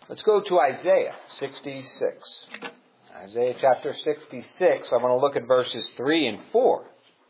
Let's go to Isaiah 66. Isaiah chapter 66, I'm going to look at verses 3 and 4.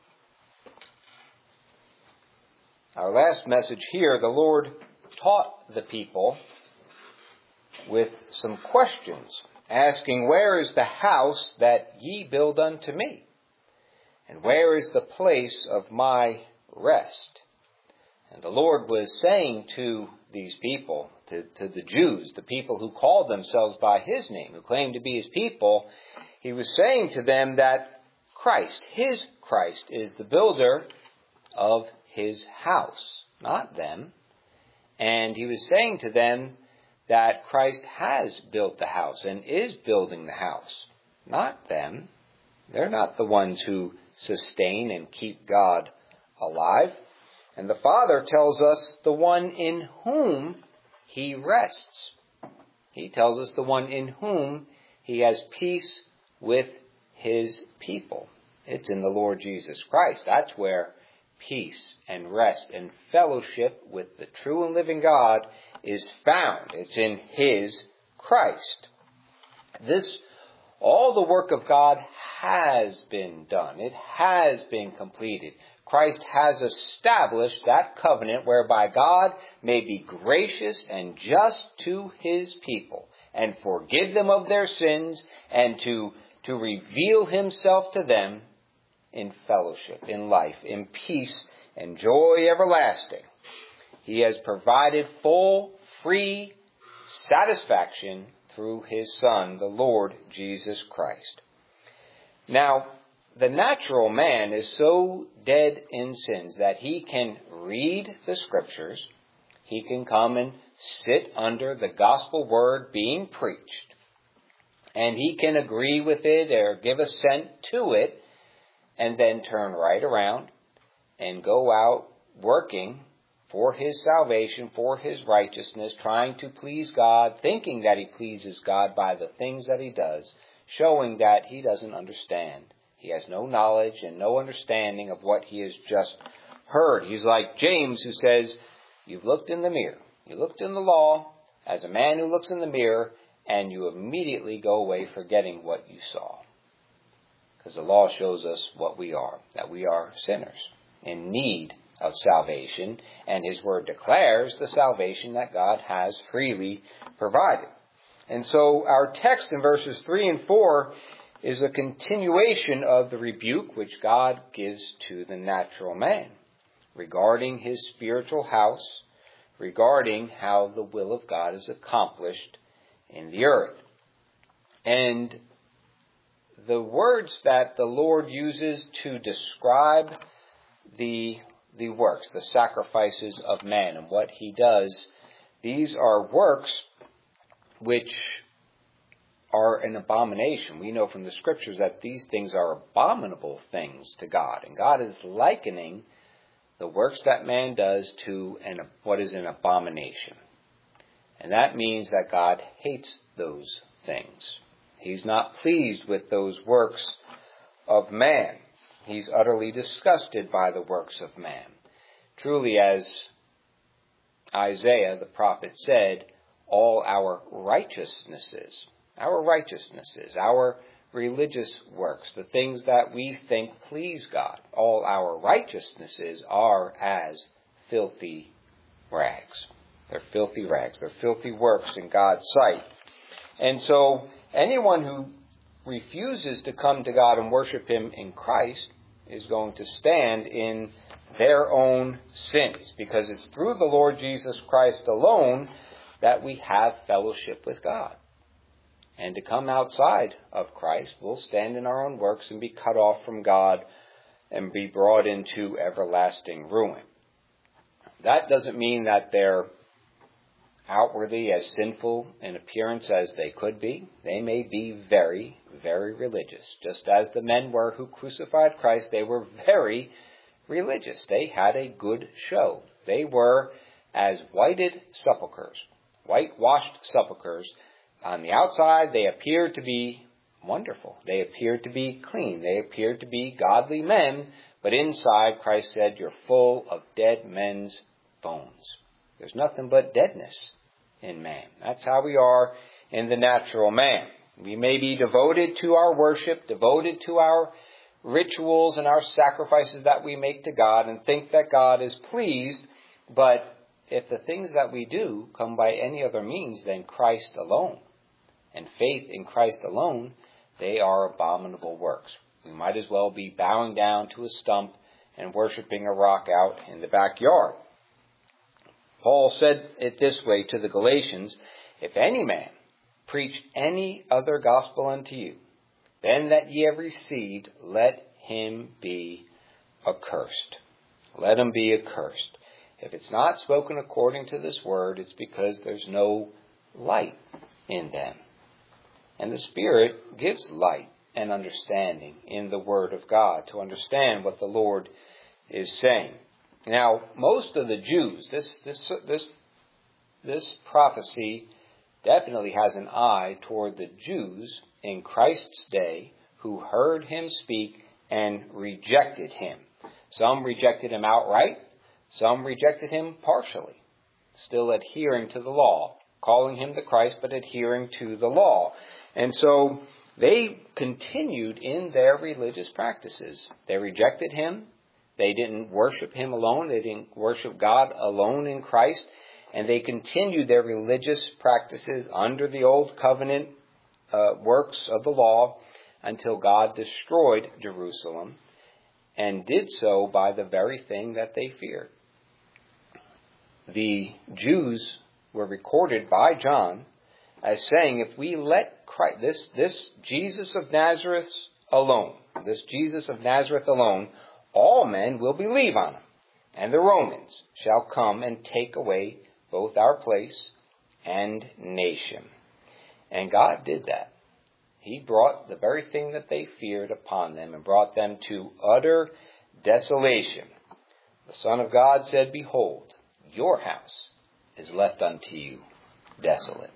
Our last message here, the Lord taught the people with some questions, asking, "Where is the house that ye build unto me? And where is the place of my rest?" And the Lord was saying to these people, to the Jews, the people who called themselves by His name, who claimed to be His people, He was saying to them that Christ, His Christ, is the builder of His house, not them. And He was saying to them that Christ has built the house and is building the house, not them. They're not the ones who sustain and keep God alive. And the Father tells us the one in whom He rests. He tells us the one in whom He has peace with His people. It's in the Lord Jesus Christ. That's where peace and rest and fellowship with the true and living God is found. It's in His Christ. All the work of God has been done. It has been completed. Christ has established that covenant whereby God may be gracious and just to His people and forgive them of their sins and to reveal Himself to them in fellowship, in life, in peace and joy everlasting. He has provided full, free satisfaction through His Son, the Lord Jesus Christ. Now, the natural man is so dead in sins that he can read the Scriptures, he can come and sit under the gospel word being preached, and he can agree with it or give assent to it, and then turn right around and go out working for his salvation, for his righteousness, trying to please God, thinking that he pleases God by the things that he does, showing that he doesn't understand. He has no knowledge and no understanding of what he has just heard. He's like James, who says, you've looked in the mirror. You looked in the law as a man who looks in the mirror, and you immediately go away forgetting what you saw. Because the law shows us what we are, that we are sinners in need of salvation, and His Word declares the salvation that God has freely provided. And so our text in verses 3 and 4 is a continuation of the rebuke which God gives to the natural man regarding his spiritual house, regarding how the will of God is accomplished in the earth. And the words that the Lord uses to describe the works, the sacrifices of man and what He does, these are works which are an abomination. We know from the Scriptures that these things are abominable things to God. And God is likening the works that man does to what is an abomination. And that means that God hates those things. He's not pleased with those works of man. He's utterly disgusted by the works of man. Truly, as Isaiah the prophet said, all our righteousnesses, our religious works, the things that we think please God, all our righteousnesses are as filthy rags. They're filthy rags. They're filthy works in God's sight. And so anyone who refuses to come to God and worship Him in Christ is going to stand in their own sins, because it's through the Lord Jesus Christ alone that we have fellowship with God. And to come outside of Christ, we'll stand in our own works and be cut off from God and be brought into everlasting ruin. That doesn't mean that they're outwardly as sinful in appearance as they could be. They may be very, very religious. Just as the men were who crucified Christ, they were very religious. They had a good show. They were as whited sepulchres, whitewashed sepulchres. On the outside, they appeared to be wonderful. They appeared to be clean. They appeared to be godly men. But inside, Christ said, you're full of dead men's bones. There's nothing but deadness in man. That's how we are in the natural man. We may be devoted to our worship, devoted to our rituals and our sacrifices that we make to God and think that God is pleased, but if the things that we do come by any other means than Christ alone and faith in Christ alone, they are abominable works. We might as well be bowing down to a stump and worshiping a rock out in the backyard. Paul said it this way to the Galatians, "If any man preach any other gospel unto you, then that ye have received, let him be accursed." Let him be accursed. If it's not spoken according to this word, it's because there's no light in them. And the Spirit gives light and understanding in the Word of God to understand what the Lord is saying. Now, most of the Jews, this prophecy definitely has an eye toward the Jews in Christ's day who heard him speak and rejected him. Some rejected him outright. Some rejected him partially, still adhering to the law, calling him the Christ, but adhering to the law. And so they continued in their religious practices. They rejected him. They didn't worship him alone. They didn't worship God alone in Christ. And they continued their religious practices under the old covenant works of the law until God destroyed Jerusalem, and did so by the very thing that they feared. The Jews were recorded by John as saying, if we let Christ, this Jesus of Nazareth alone, all men will believe on him, and the Romans shall come and take away both our place and nation. And God did that. He brought the very thing that they feared upon them and brought them to utter desolation. The Son of God said, "Behold, your house is left unto you desolate."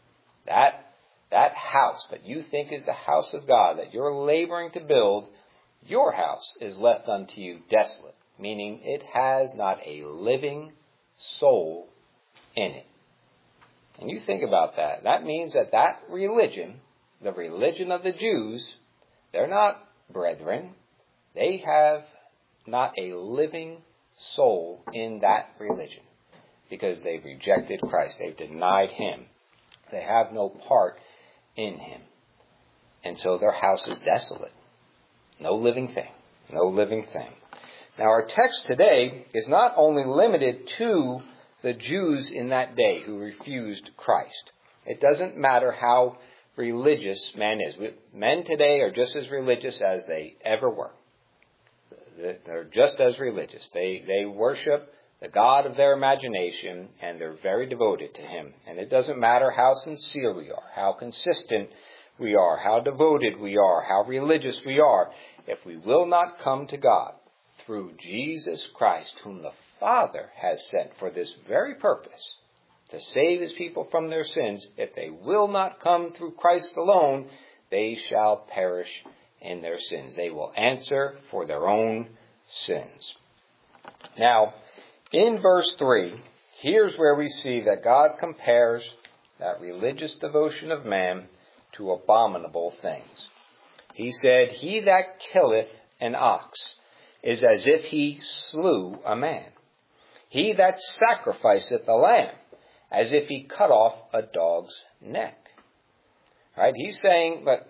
That house that you think is the house of God, that you're laboring to build, your house is left unto you desolate, meaning it has not a living soul in it. And you think about that. That means that religion, the religion of the Jews, they're not brethren. They have not a living soul in that religion because they've rejected Christ. They've denied him. They have no part in him. And so their house is desolate. No living thing. No living thing. Now our text today is not only limited to the Jews in that day who refused Christ. It doesn't matter how religious man is. Men today are just as religious as they ever were. They're just as religious. They worship the God of their imagination, and they're very devoted to him. And it doesn't matter how sincere we are, how consistent we are, how devoted we are, how religious we are. If we will not come to God through Jesus Christ, whom the Father has sent for this very purpose, to save his people from their sins, if they will not come through Christ alone, they shall perish in their sins. They will answer for their own sins. Now, in verse 3, here's where we see that God compares that religious devotion of man to abominable things. He said, "He that killeth an ox is as if he slew a man. He that sacrificeth a lamb, as if he cut off a dog's neck." Right? He's saying that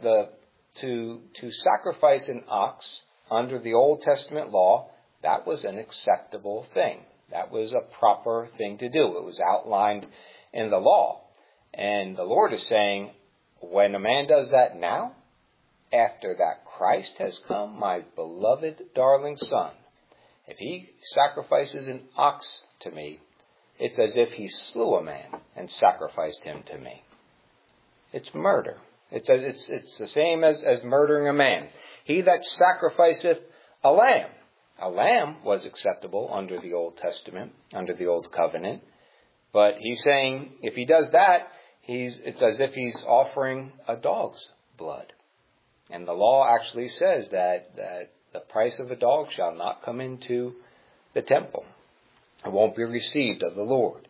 to sacrifice an ox under the Old Testament law, that was an acceptable thing. That was a proper thing to do. It was outlined in the law. And the Lord is saying, when a man does that now, after that Christ has come, my beloved darling son, if he sacrifices an ox to me, it's as if he slew a man and sacrificed him to me. It's murder. It's the same as murdering a man. He that sacrificeth a lamb. A lamb was acceptable under the Old Testament, under the Old Covenant. But he's saying if he does that, it's as if he's offering a dog's blood. And the law actually says that the price of a dog shall not come into the temple. It won't be received of the Lord.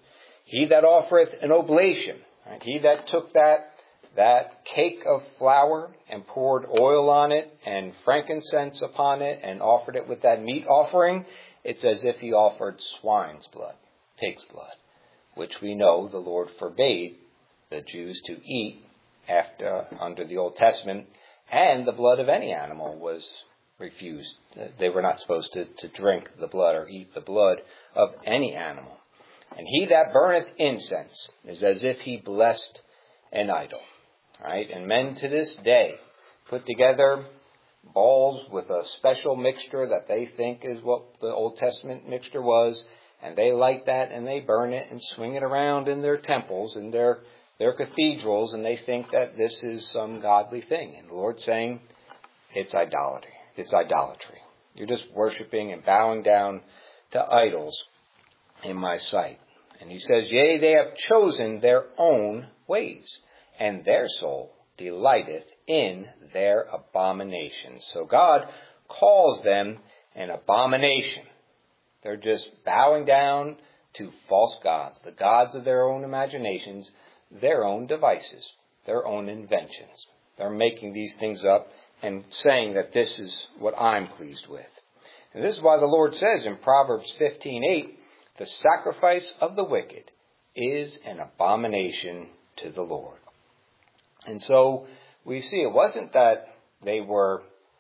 He that offereth an oblation, right? He that took that cake of flour and poured oil on it and frankincense upon it and offered it with that meat offering, it's as if he offered swine's blood, pig's blood, which we know the Lord forbade the Jews to eat under the Old Testament, and the blood of any animal was refused. They were not supposed to drink the blood or eat the blood of any animal. And he that burneth incense is as if he blessed an idol. Right? And men to this day put together balls with a special mixture that they think is what the Old Testament mixture was, and they light that and they burn it and swing it around in their temples and their cathedrals, and they think that this is some godly thing. And the Lord's saying it's idolatry. It's idolatry. You're just worshiping and bowing down to idols in my sight. And he says, yea, they have chosen their own ways, and their soul delighteth in their abominations. So God calls them an abomination. They're just bowing down to false gods, the gods of their own imaginations, their own devices, their own inventions. They're making these things up and saying that this is what I'm pleased with. And this is why the Lord says in Proverbs 15:8, the sacrifice of the wicked is an abomination to the Lord. And so we see it wasn't that they were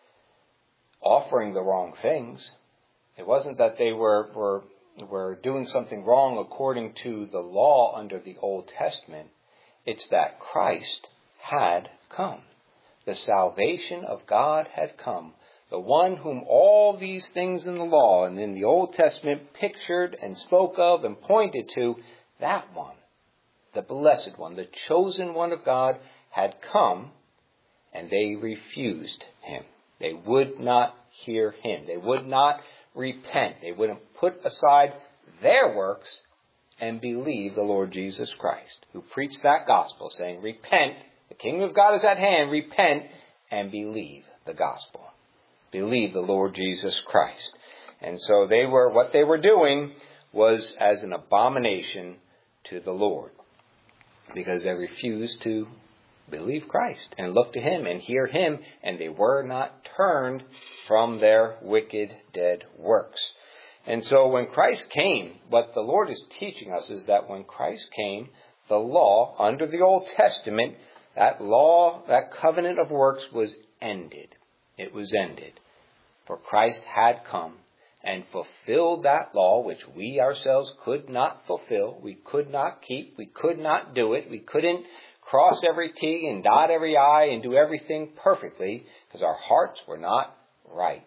offering the wrong things. It wasn't that they were doing something wrong according to the law under the Old Testament. It's that Christ had come. The salvation of God had come. The one whom all these things in the law and in the Old Testament pictured and spoke of and pointed to, that one, the blessed one, the chosen one of God, had come, and they refused him. They would not hear him. They would not repent. They wouldn't put aside their works and believe the Lord Jesus Christ, who preached that gospel, saying, repent, the kingdom of God is at hand, repent and believe the gospel. Believe the Lord Jesus Christ. And so what they were doing was as an abomination to the Lord, because they refused to believe Christ and look to him and hear him, and they were not turned from their wicked, dead works. And so when Christ came, what the Lord is teaching us is that when Christ came, the law under the Old Testament, that law, that covenant of works was ended. It was ended. For Christ had come and fulfilled that law which we ourselves could not fulfill. We could not keep. We could not do it. We couldn't cross every T and dot every I and do everything perfectly because our hearts were not right.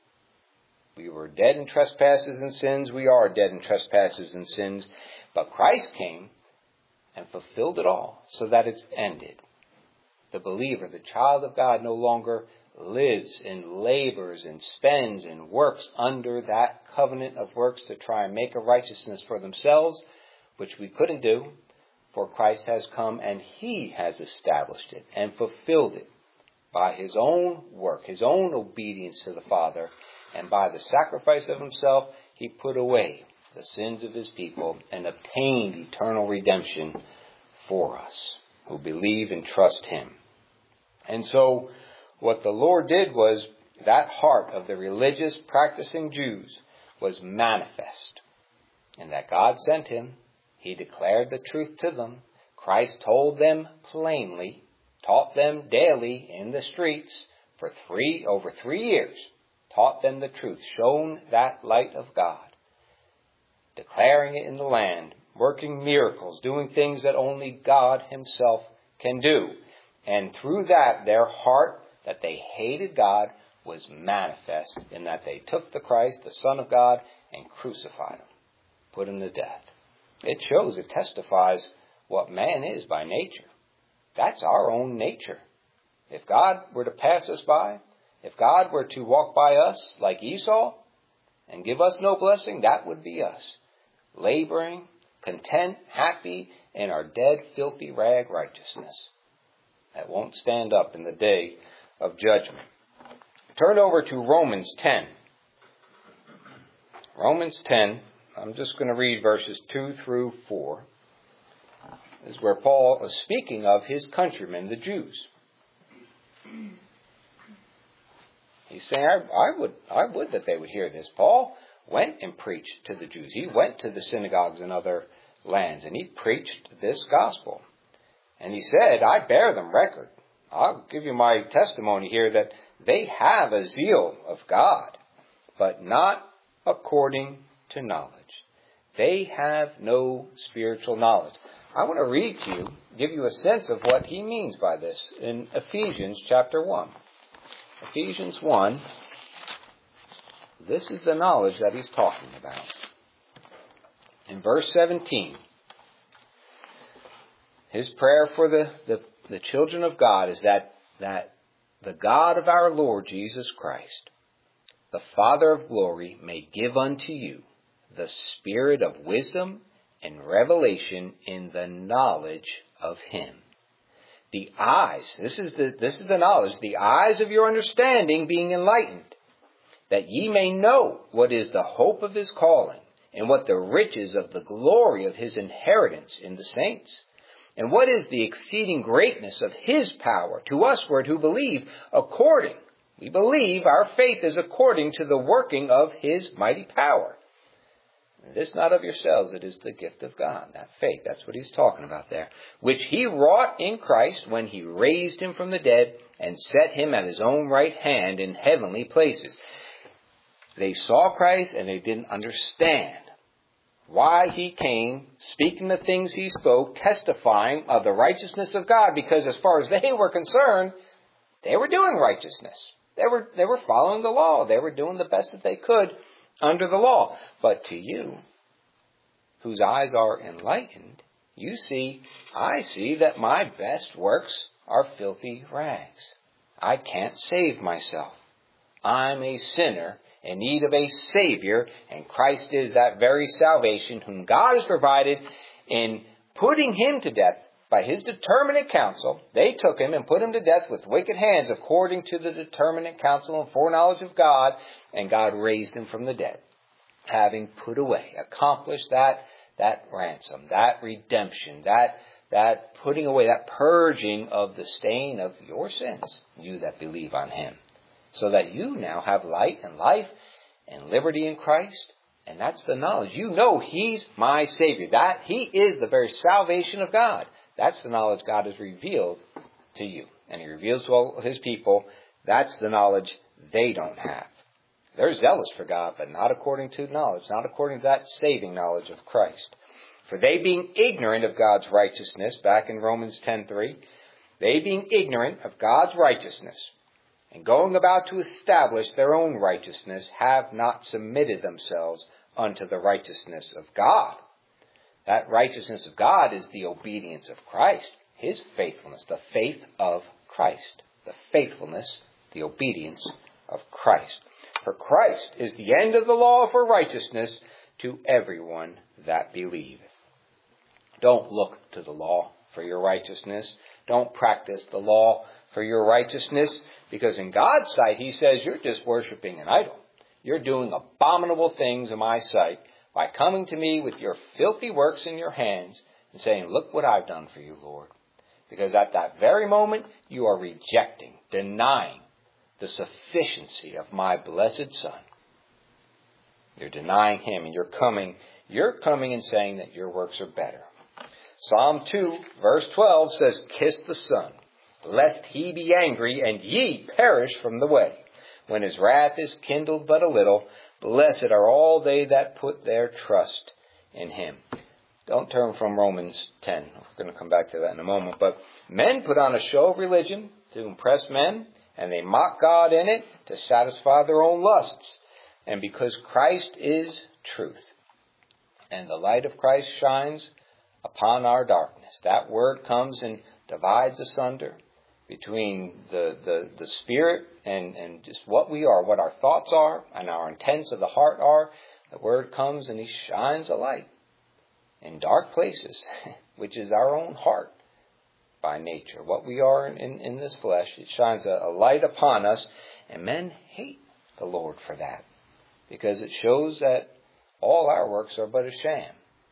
We were dead in trespasses and sins. We are dead in trespasses and sins. But Christ came and fulfilled it all so that it's ended. The believer, the child of God, no longer lives and labors and spends and works under that covenant of works to try and make a righteousness for themselves, which we couldn't do, for Christ has come and he has established it and fulfilled it by his own work, his own obedience to the Father, and by the sacrifice of himself, he put away the sins of his people and obtained eternal redemption for us who believe and trust him. And so what the Lord did was that heart of the religious practicing Jews was manifest, and that God sent him. He declared the truth to them. Christ told them plainly, taught them daily in the streets for over 3 years, taught them the truth, shown that light of God, declaring it in the land, working miracles, doing things that only God himself can do. And through that, their heart that they hated God was manifest in that they took the Christ, the Son of God, and crucified him, put him to death. It shows, it testifies what man is by nature. That's our own nature. If God were to pass us by, if God were to walk by us like Esau and give us no blessing, that would be us. Laboring, content, happy in our dead, filthy rag righteousness. That won't stand up in the day of judgment. Turn over to Romans 10. Romans 10, I'm just going to read verses 2 through 4. This is where Paul is speaking of his countrymen, the Jews. He's saying, I would that they would hear this. Paul went and preached to the Jews. He went to the synagogues in other lands, and he preached this gospel. And he said, I bear them record. I'll give you my testimony here that they have a zeal of God, but not according to knowledge. They have no spiritual knowledge. I want to read to you, give you a sense of what he means by this in Ephesians chapter 1. Ephesians 1, this is the knowledge that he's talking about. In verse 17, his prayer for the children of God is that the God of our Lord Jesus Christ, the Father of glory, may give unto you the spirit of wisdom and revelation in the knowledge of him. The eyes, this is the knowledge, the eyes of your understanding being enlightened, that ye may know what is the hope of his calling, and what the riches of the glory of his inheritance in the saints, and what is the exceeding greatness of his power to usward who believe, according, we believe our faith is according to the working of his mighty power. This not of yourselves, it is the gift of God. That faith, that's what he's talking about there. Which he wrought in Christ when he raised him from the dead and set him at his own right hand in heavenly places. They saw Christ and they didn't understand why he came, speaking the things he spoke, testifying of the righteousness of God, because as far as they were concerned, they were doing righteousness. They were following the law. They were doing the best that they could under the law. But to you, whose eyes are enlightened, I see that my best works are filthy rags. I can't save myself. I'm a sinner in need of a Savior, and Christ is that very salvation whom God has provided in putting him to death by his determinate counsel. They took him and put him to death with wicked hands according to the determinate counsel and foreknowledge of God, and God raised him from the dead, having put away, accomplished that ransom, that redemption, that putting away, that purging of the stain of your sins, you that believe on him, so that you now have light and life and liberty in Christ. And that's the knowledge. You know he's my Savior, that he is the very salvation of God. That's the knowledge God has revealed to you. And he reveals to all his people. That's the knowledge they don't have. They're zealous for God, but not according to knowledge, not according to that saving knowledge of Christ. For they being ignorant of God's righteousness, back in Romans 10:3, they being ignorant of God's righteousness, and going about to establish their own righteousness, have not submitted themselves unto the righteousness of God. That righteousness of God is the obedience of Christ, his faithfulness, the faith of Christ, the faithfulness, the obedience of Christ. For Christ is the end of the law for righteousness to everyone that believeth. Don't look to the law for your righteousness. Don't practice the law for your righteousness, because in God's sight, he says, you're just worshiping an idol. You're doing abominable things in my sight by coming to me with your filthy works in your hands and saying, look what I've done for you, Lord. Because at that very moment, you are rejecting, denying the sufficiency of my blessed Son. You're denying him, and you're coming and saying that your works are better. Psalm 2, verse 12 says, kiss the Son, lest he be angry, and ye perish from the way. When his wrath is kindled but a little, blessed are all they that put their trust in him. Don't turn from Romans 10. We're going to come back to that in a moment. But men put on a show of religion to impress men, and they mock God in it to satisfy their own lusts. And because Christ is truth, and the light of Christ shines upon our darkness, that word comes and divides asunder between the spirit and just what we are, what our thoughts are, and our intents of the heart are. The word comes and he shines a light in dark places, which is our own heart by nature. What we are in this flesh, it shines a light upon us, and men hate the Lord for that, because it shows that all our works are but a sham.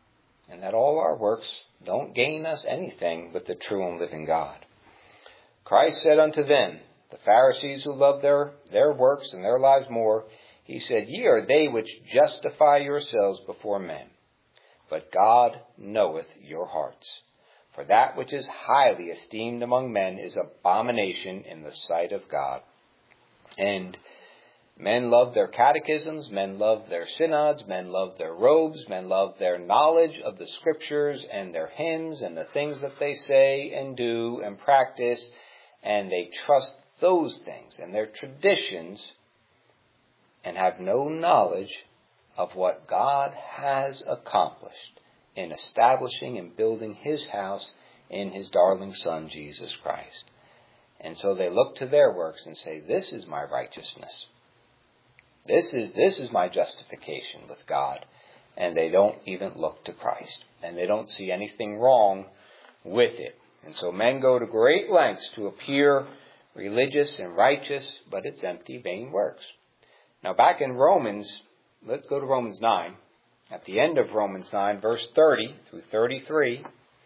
and that all our works don't gain us anything but the true and living God. Christ said unto them, the Pharisees who love their works and their lives more, he said, Ye are they which justify yourselves before men, but God knoweth your hearts. For that which is highly esteemed among men is abomination in the sight of God. And men love their catechisms, men love their synods, men love their robes, men love their knowledge of the Scriptures and their hymns and the things that they say and do and practice, and they trust those things and their traditions and have no knowledge of what God has accomplished in establishing and building His house in His darling Son, Jesus Christ. And so they look to their works and say, this is my righteousness. This is my justification with God. And they don't even look to Christ. And they don't see anything wrong with it. And so men go to great lengths to appear religious and righteous, but it's empty, vain works. Now back in Romans, let's go to Romans 9. At the end of Romans 9, verse 30 through 33,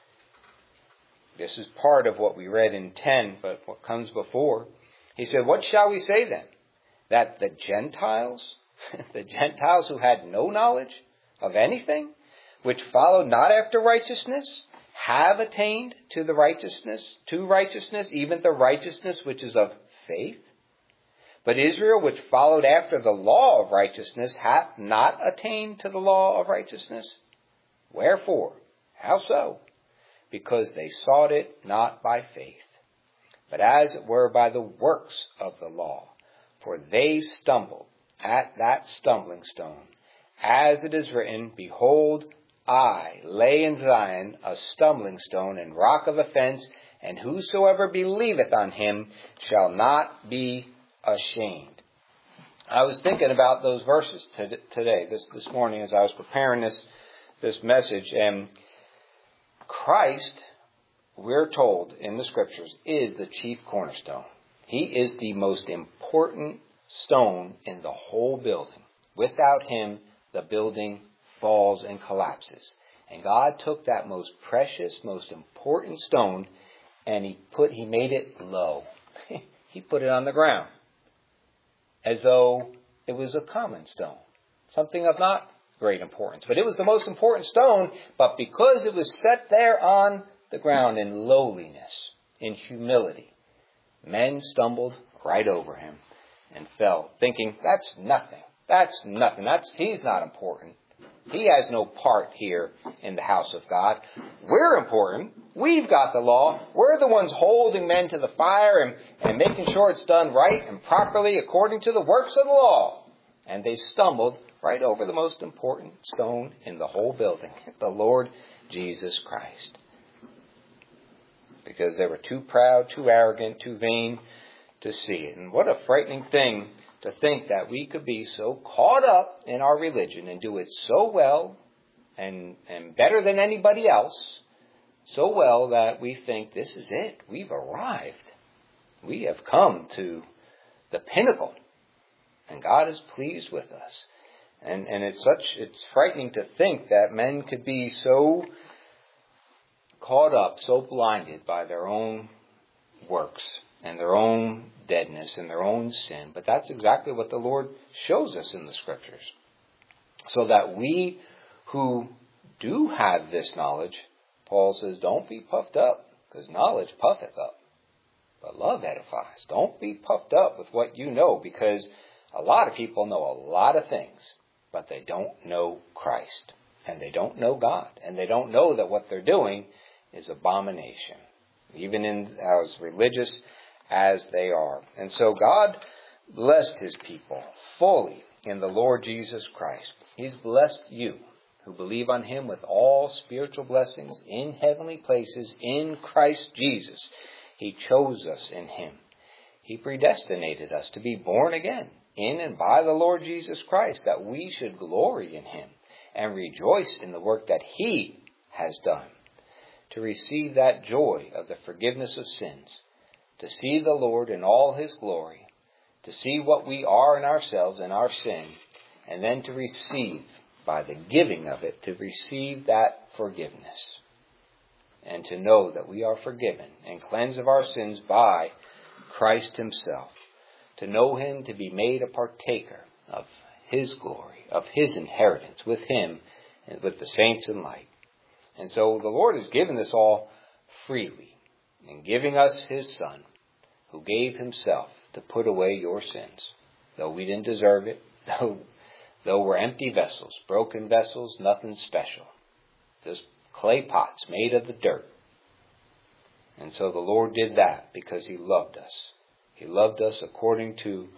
this is part of what we read in 10, but what comes before. He said, What shall we say then? That the Gentiles who had no knowledge of anything, which followed not after righteousness, have attained to righteousness, even the righteousness which is of faith. But Israel, which followed after the law of righteousness, hath not attained to the law of righteousness. Wherefore? How so? Because they sought it not by faith, but as it were by the works of the law. For they stumbled at that stumbling stone. As it is written, Behold, I lay in Zion a stumbling stone and rock of offense, and whosoever believeth on him shall not be ashamed. I was thinking about those verses today, this morning, as I was preparing this message. And Christ, we're told in the Scriptures, is the chief cornerstone. He is the most important stone in the whole building. Without Him, the building falls and collapses. And God took that most precious, most important stone, and He made it low. He put it on the ground, as though it was a common stone, something of not great importance. But it was the most important stone, but because it was set there on the ground in lowliness, in humility, men stumbled right over Him and fell, thinking, that's nothing. He's not important. He has no part here in the house of God. We're important. We've got the law. We're the ones holding men to the fire and making sure it's done right and properly according to the works of the law. And they stumbled right over the most important stone in the whole building, the Lord Jesus Christ. Because they were too proud, too arrogant, too vain to see it. And what a frightening thing to think that we could be so caught up in our religion and do it so well and better than anybody else, so well that we think this is it. We've arrived. We have come to the pinnacle. And God is pleased with us. And it's frightening to think that men could be so caught up, so blinded by their own works and their own deadness and their own sin. But that's exactly what the Lord shows us in the Scriptures. So that we who do have this knowledge, Paul says, don't be puffed up, because knowledge puffeth up, but love edifies. Don't be puffed up with what you know, because a lot of people know a lot of things, but they don't know Christ, and they don't know God, and they don't know that what they're doing is abomination, even in as religious as they are. And so God blessed His people fully in the Lord Jesus Christ. He's blessed you who believe on Him with all spiritual blessings in heavenly places in Christ Jesus. He chose us in Him. He predestinated us to be born again in and by the Lord Jesus Christ, that we should glory in Him and rejoice in the work that He has done, to receive that joy of the forgiveness of sins, to see the Lord in all His glory, to see what we are in ourselves and our sin, and then to receive by the giving of it, to receive that forgiveness. And to know that we are forgiven and cleansed of our sins by Christ himself. To know him, to be made a partaker of his glory, of his inheritance with him and with the saints in light. And so the Lord has given this all freely in giving us his Son, who gave himself to put away your sins. Though we didn't deserve it, though we're empty vessels, broken vessels, nothing special. Just clay pots made of the dirt. And so the Lord did that because he loved us. He loved us according to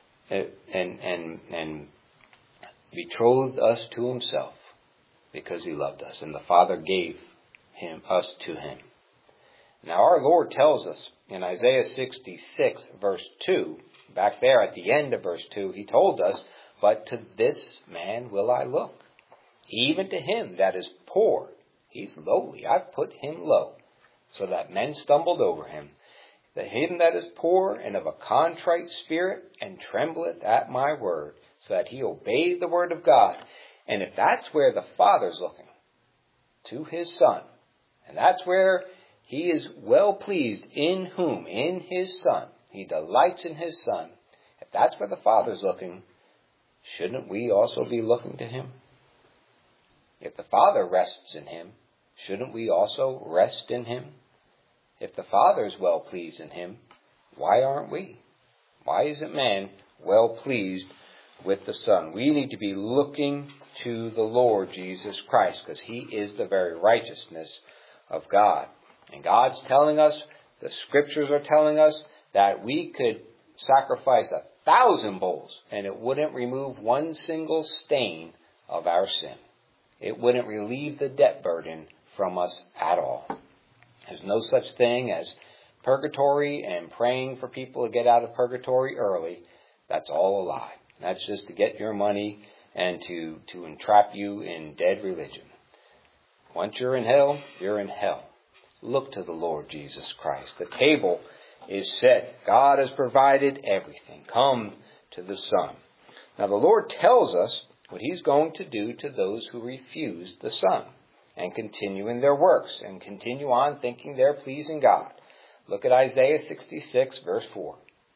and betrothed us to himself because he loved us. And the Father gave us to him. Now our Lord tells us in Isaiah 66 verse 2, back there at the end of verse 2, he told us, "But to this man will I look, even to him that is poor." He's lowly. I've put him low, so that men stumbled over him. "To him that is poor and of a contrite spirit, and trembleth at my word," so that he obeyed the word of God. And if that's where the Father's looking, to his Son, and that's where he is well pleased in whom? In his Son. He delights in his Son. If that's where the Father's looking, shouldn't we also be looking to him? If the Father rests in him, shouldn't we also rest in him? If the Father is well pleased in him, why aren't we? Why isn't man well pleased with the Son? We need to be looking to the Lord Jesus Christ, because he is the very righteousness of God. And God's telling us, the Scriptures are telling us, that we could sacrifice 1,000 bulls and it wouldn't remove one single stain of our sin. It wouldn't relieve the debt burden from us at all. There's no such thing as purgatory and praying for people to get out of purgatory early. That's all a lie. That's just to get your money and to entrap you in dead religion. Once you're in hell, you're in hell. Look to the Lord Jesus Christ. The table is set. God has provided everything. Come to the Son. Now the Lord tells us what he's going to do to those who refuse the Son and continue in their works and continue on thinking they're pleasing God. Look at Isaiah 66 verse 4.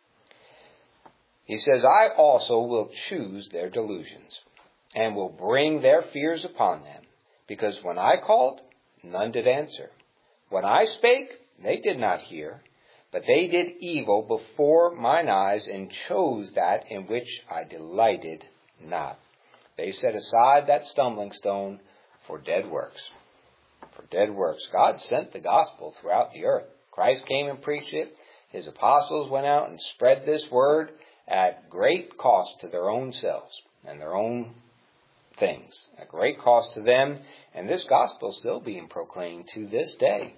He says, "I also will choose their delusions and will bring their fears upon them, because when I called, none did answer. When I spake, they did not hear, but they did evil before mine eyes and chose that in which I delighted not. They set aside that stumbling stone for dead works." For dead works. God sent the gospel throughout the earth. Christ came and preached it. His apostles went out and spread this word at great cost to their own selves and their own things. At great cost to them. And this gospel is still being proclaimed to this day.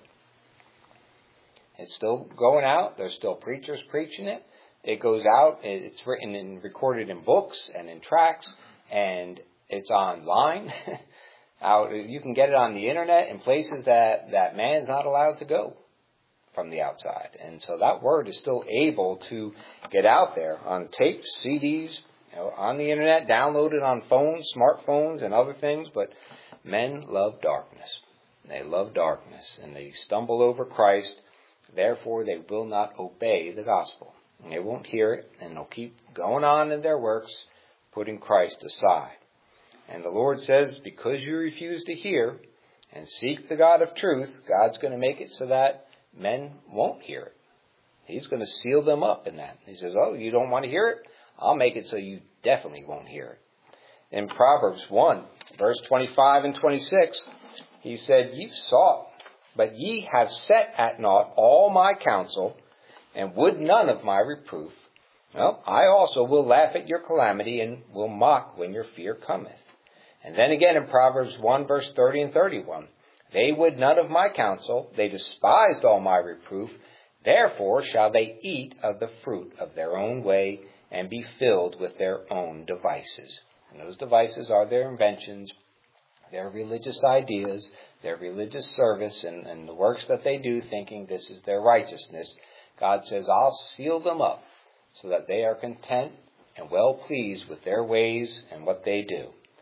It's still going out. There's still preachers preaching it. It goes out. It's written and recorded in books and in tracts. And it's online. You can get it on the internet in places that man's not allowed to go from the outside. And so that word is still able to get out there on tapes, CDs, on the internet, downloaded on phones, smartphones, and other things. But men love darkness. They love darkness. And they stumble over Christ. Therefore, they will not obey the gospel. And they won't hear it. And they'll keep going on in their works, putting Christ aside. And the Lord says, because you refuse to hear and seek the God of truth, God's going to make it so that men won't hear it. He's going to seal them up in that. He says, "Oh, you don't want to hear it? I'll make it so you definitely won't hear it." In Proverbs 1, verse 25 and 26, he said, "Ye sought, but ye have set at naught all my counsel, and would none of my reproof. Well, I also will laugh at your calamity, and will mock when your fear cometh." And then again in Proverbs 1, verse 30 and 31, "They would none of my counsel, they despised all my reproof, therefore shall they eat of the fruit of their own way, and be filled with their own devices." And those devices are their inventions, their religious ideas, their religious service, and the works that they do, thinking this is their righteousness. God says, I'll seal them up so that they are content and well pleased with their ways and what they do.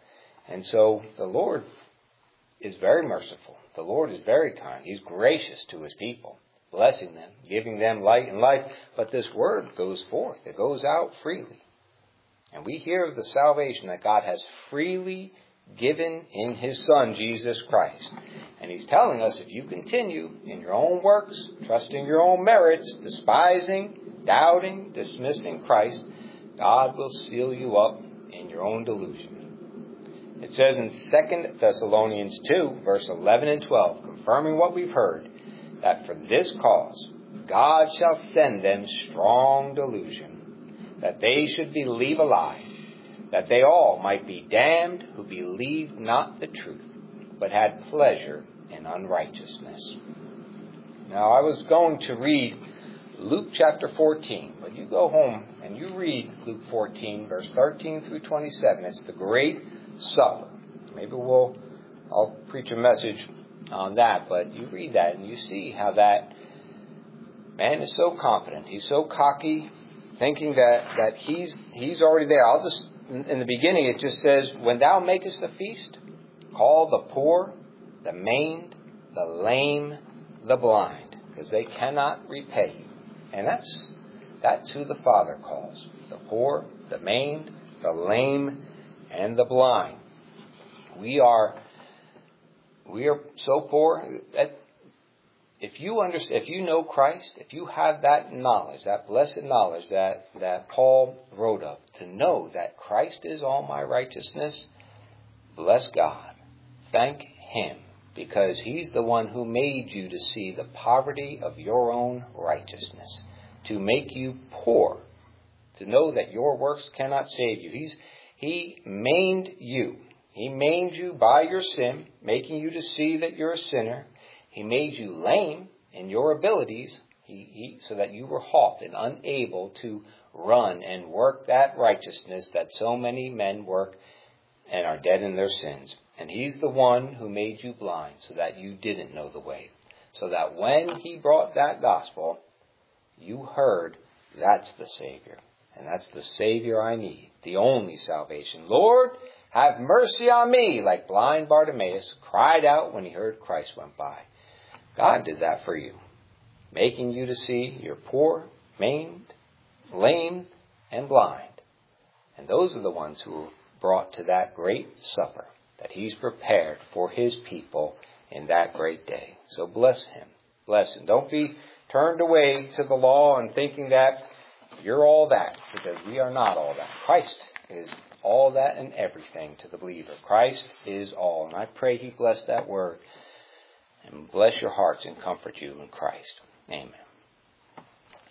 And so the Lord is very merciful. The Lord is very kind. He's gracious to his people, blessing them, giving them light and life. But this word goes forth. It goes out freely. And we hear of the salvation that God has freely given in his Son, Jesus Christ. And he's telling us, if you continue in your own works, trusting your own merits, despising, doubting, dismissing Christ, God will seal you up in your own delusion. It says in 2 Thessalonians 2, verse 11 and 12, confirming what we've heard, that for this cause God shall send them strong delusion, that they should believe a lie, that they all might be damned who believed not the truth, but had pleasure in unrighteousness. Now, I was going to read Luke chapter 14, but you go home and you read Luke 14, verse 13 through 27. It's the Great Supper. Maybe I'll preach a message on that, but you read that and you see how that man is so confident. He's so cocky, thinking that he's already there. In the beginning it just says, when thou makest a feast, call the poor, the maimed, the lame, the blind, because they cannot repay you. And that's who the Father calls. The poor, the maimed, the lame, and the blind. We are so poor that if you know Christ, if you have that knowledge, that blessed knowledge that Paul wrote of, to know that Christ is all my righteousness, bless God. Thank him, because he's the one who made you to see the poverty of your own righteousness, to make you poor, to know that your works cannot save you. He maimed you. He maimed you by your sin, making you to see that you're a sinner. He made you lame in your abilities, so that you were halt and unable to run and work that righteousness that so many men work and are dead in their sins. And he's the one who made you blind so that you didn't know the way. So that when he brought that gospel, you heard, that's the Savior. And that's the Savior I need, the only salvation. Lord, have mercy on me, like blind Bartimaeus cried out when he heard Christ went by. God did that for you, making you to see you're poor, maimed, lame, and blind. And those are the ones who were brought to that great supper that he's prepared for his people in that great day. So bless him. Bless him. Don't be turned away to the law and thinking that you're all that, because we are not all that. Christ is all that and everything to the believer. Christ is all. And I pray he bless that word and bless your hearts and comfort you in Christ. Amen.